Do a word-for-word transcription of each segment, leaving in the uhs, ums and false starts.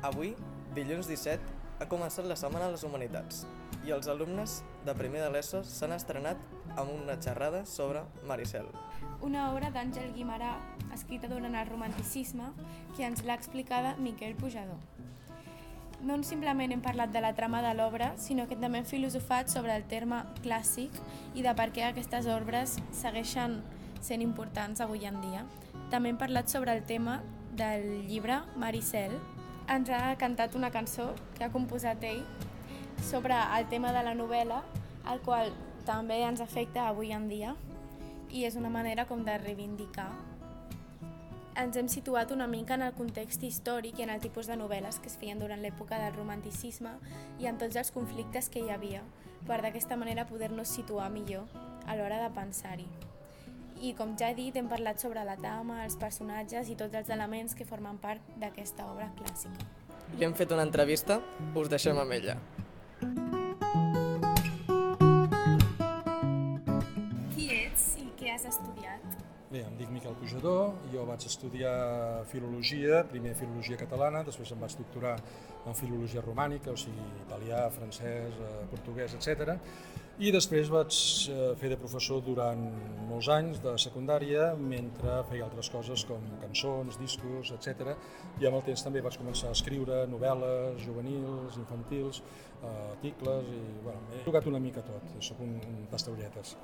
Avui, dilluns disset, ha començat la Setmana de les Humanitats i els alumnes de primer de l'ESO s'han estrenat amb una xerrada sobre Maricel. Una obra d'Àngel Guimerà, escrita durant el romanticisme, que ens l'ha explicada Miquel Pujador. No simplement hem parlat de la trama de l'obra, sinó que també hem filosofat sobre el terme clàssic i de per què aquestes obres segueixen sent importants avui en dia. També hem parlat sobre el tema del llibre Maricel. Ens ha cantat una cançó que ha composat ell sobre el tema de la novel·la, el qual també ens afecta avui en dia i és una manera com de reivindicar. Ens hem situat una mica en el context històric i en el tipus de novel·les que es feien durant l'època del romanticisme i en tots els conflictes que hi havia, per d'aquesta manera poder-nos situar millor a l'hora de pensar-hi. I com ja he dit, hem parlat sobre la trama, els personatges i tots els elements que formen part d'aquesta obra clàssica. I hem fet una entrevista, us deixem amb ella. Qui ets i què has estudiat? Bé, em dic Miquel Pujador, jo vaig estudiar filologia, primer filologia catalana, després em vaig doctorar en filologia romànica, o sigui, italià, francès, portuguès, etcètera. I després vaig fer de professor durant molts anys de secundària, mentre feia altres coses com cançons, discos, etcètera. I amb el temps també vaig començar a escriure novel·les juvenils, infantils, articles, i bueno, he tocat una mica tot, soc un, un tastaolletes.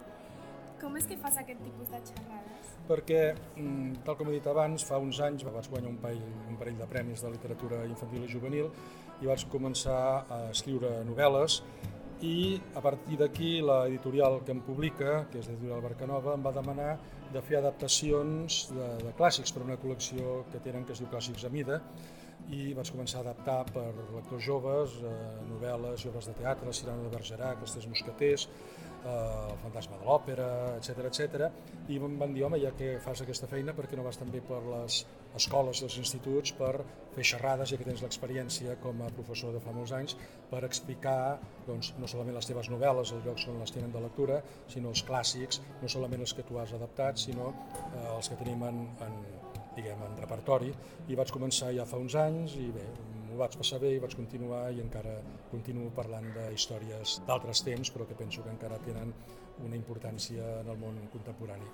Com és que fas aquest tipus de xerrades? Perquè, tal com he dit abans, fa uns anys vaig guanyar un parell, un parell de premis de literatura infantil i juvenil i vaig començar a escriure novel·les i a partir d'aquí l'editorial que em publica, que és l'editorial Barcanova, em va demanar de fer adaptacions de, de clàssics per una col·lecció que tenen que es diu Clàssics a mida i vaig començar a adaptar per lectors joves eh, novel·les i obres de teatre, Cyrano de Bergerac, Els Tres Mosqueters, El fantasma de l'òpera, etcètera, etcètera. I em van dir, home, ja que fas aquesta feina, per què no vas també per les escoles i els instituts per fer xerrades, ja que tens l'experiència com a professor de fa molts anys, per explicar doncs, no solament les teves novel·les, els llocs on les tenen de lectura, sinó els clàssics, no solament els que tu has adaptat, sinó eh, els que tenim en, en, diguem, en repertori. I vaig començar ja fa uns anys i bé, ho vaig passar bé i vaig continuar i encara continuo parlant de històries d'altres temps, però que penso que encara tenen una importància en el món contemporani.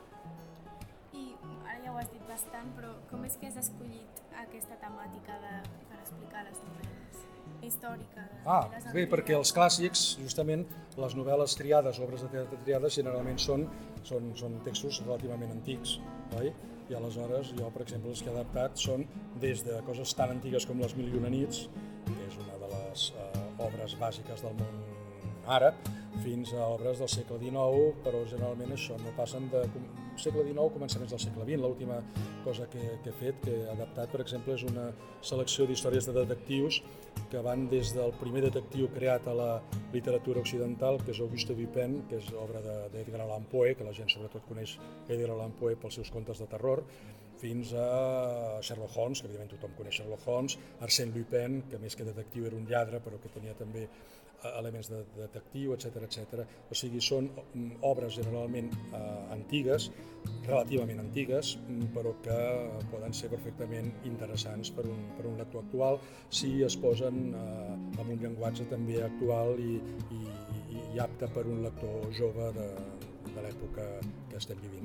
I ara ja ho has dit bastant, però com és que has escollit aquesta temàtica de, per explicar les novel·les? Històrica? De, ah, de bé, perquè els clàssics, justament, les novel·les triades, obres de teatre triades, generalment són, són, són textos relativament antics, oi? I aleshores jo, per exemple, els que he adaptat són des de coses tan antigues com Les Mil i una nits, que és una de les eh, obres bàsiques del món àrab, fins a obres del segle dinou, però generalment això no passen de segle dinou, començaments del segle vint. L'última cosa que, que he fet, que he adaptat, per exemple, és una selecció d'històries de detectius que van des del primer detectiu creat a la literatura occidental, que és Auguste Dupin, que és obra d'Edgar Allan Poe, que la gent sobretot coneix Edgar Allan Poe pels seus contes de terror, fins a Sherlock Holmes, que evidentment tothom coneix Sherlock Holmes, Arsène Lupin, que més que detectiu era un lladre, però que tenia també elements de detectiu, etcètera, etcètera. O sigui, són obres generalment eh, antigues, relativament antigues, però que poden ser perfectament interessants per un, per un lector actual si es posen eh, amb un llenguatge també actual i, i, i apte per un lector jove de, de l'època que estem vivint.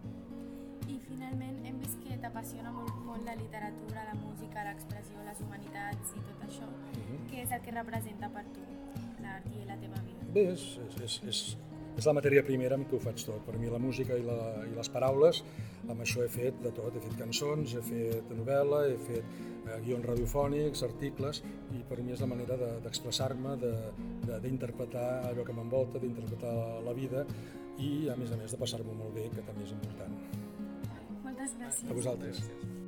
I finalment hem vist que t'apassiona molt, molt la literatura, la música, l'expressió, les humanitats i tot això. Uh-huh. Què és el que representa per tu l'art i la teva vida? Bé, és, és, és, és la matèria primera amb què ho faig tot. Per mi la música i, la, i les paraules, amb això he fet de tot. He fet cançons, he fet novel·la, he fet eh, guions radiofònics, articles, i per mi és la manera d'expressar-me, de, de, d'interpretar allò que m'envolta, d'interpretar la vida i, a més a més, de passar-m'ho molt bé, que també és important. Moltes gràcies. A vosaltres.